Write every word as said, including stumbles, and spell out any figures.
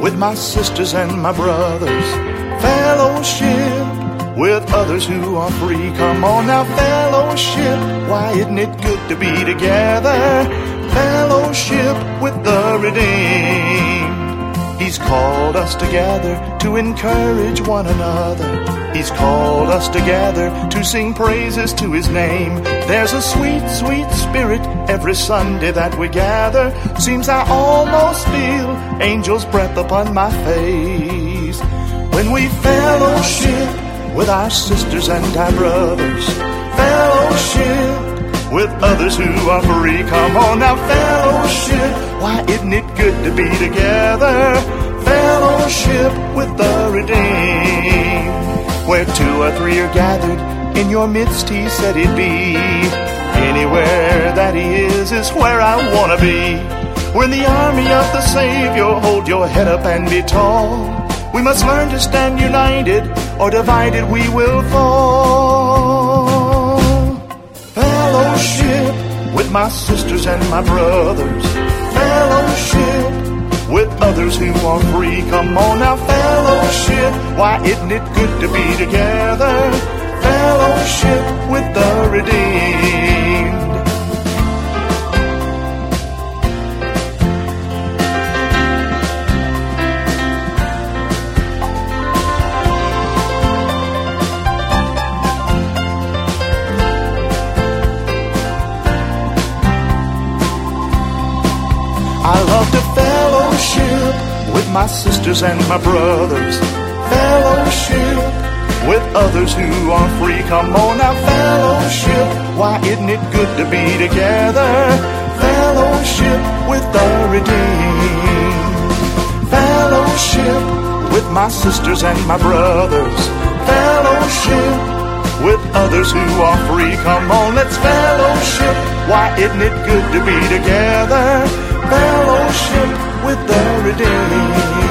with my sisters and my brothers. Fellowship with others who are free. Come on now, fellowship. Why isn't it good to be together? Fellowship with the redeemed. He's called us together to encourage one another. He's called us together to sing praises to His name. There's a sweet, sweet spirit every Sunday that we gather. Seems I almost feel angels' breath upon my face when we fellowship with our sisters and our brothers. Fellowship with others who are free. Come on now, fellowship. Why isn't it good to be together? Fellowship with the redeemed. Where two or three are gathered, in your midst He said He'd be. Anywhere that He is is where I want to be. We're in the army of the Savior. Hold your head up and be tall. We must learn to stand united, or divided we will fall. Fellowship with my sisters and my brothers. Fellowship with others who are free. Come on now, fellowship. Why isn't it good to be together? Fellowship with the redeemed. I love to fellowship with my sisters and my brothers. Fellowship with others who are free. Come on now, fellowship. Why isn't it good to be together? Fellowship with the redeemed. Fellowship with my sisters and my brothers. Fellowship with others who are free. Come on, let's fellowship. Why isn't it good to be together? Fellowship with the redeemed.